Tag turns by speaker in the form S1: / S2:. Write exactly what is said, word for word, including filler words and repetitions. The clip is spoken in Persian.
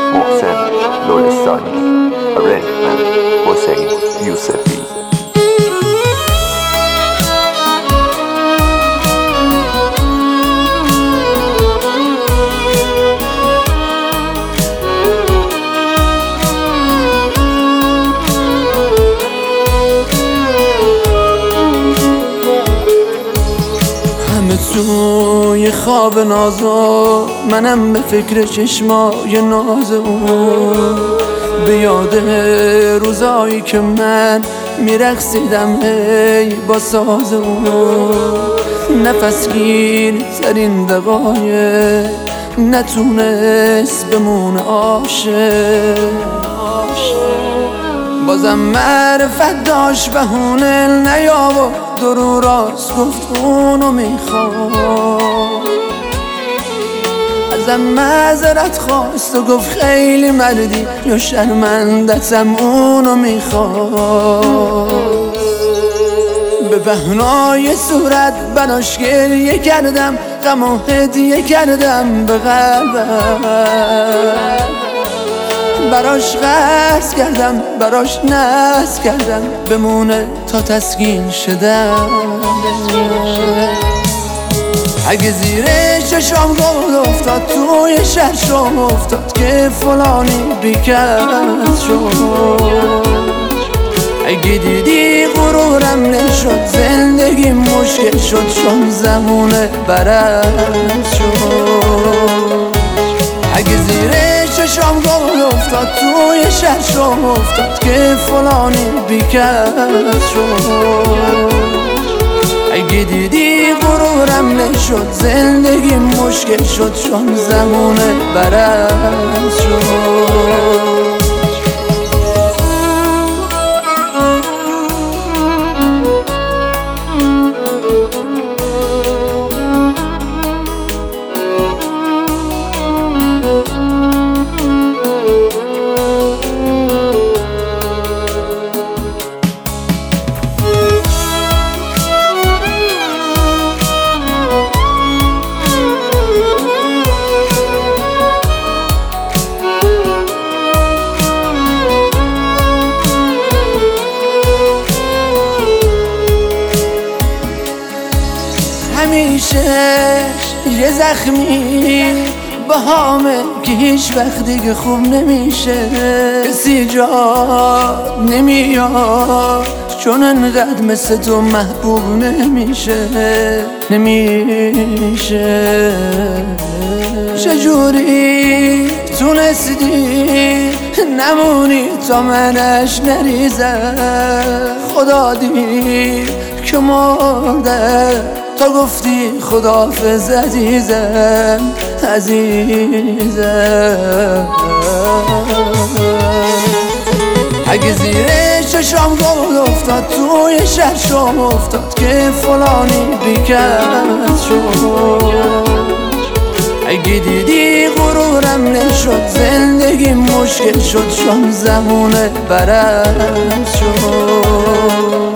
S1: محسن لرستانی رنگ حسین یوسفی.
S2: توی خواب نازو منم به فکر چشمای ناز اون، به یاد روزایی که من میرقصیدم هی با ساز اون. نفس گیر ترین دقایق نتونست بمونه عاشق، بازم معرفت داشت بهونه نیاورد درو راست گفت اونو میخواد. ازم معذرت خواست و گفت خیلی مردی یا شرمندتم اونو میخواد. به بهنای صورت براش گریه کردم، غم و هدیه کردم به قلبم، براش قرض کردم براش ناز کردم بمونه تا تسکین شدم. اگه زیر چشام گل افتاد توی شرشم افتاد که فلانی بیکس شد. اگه دیدی غرورم نشد زندگی مشکل شد چون زمونه برعکس شد. اگه زیر چشام گل افتاد توی شرشم افتاد که فلانی بیکس شد. اگه دیدی غرورم نشد زندگی مشکل شد چون زمونه برعکس شد. همیشه یه زخمی با همه که هیچ وقت دیگه خوب نمیشه. کسی جا نمیاد چون انقدر مثل تو محبوب نمیشه نمیشه. چجوری تونستی نمونی تا منش نریزم؟ خدا دید که مرده تا گفتی خداحافظ عزیزم عزیزم. اگه زیر چشام گل افتاد توی شرشم افتاد که فلانی بیکس شد. اگه دیدی غرورم نشد زندگی مشکل شد چون زمونه برعکس شد.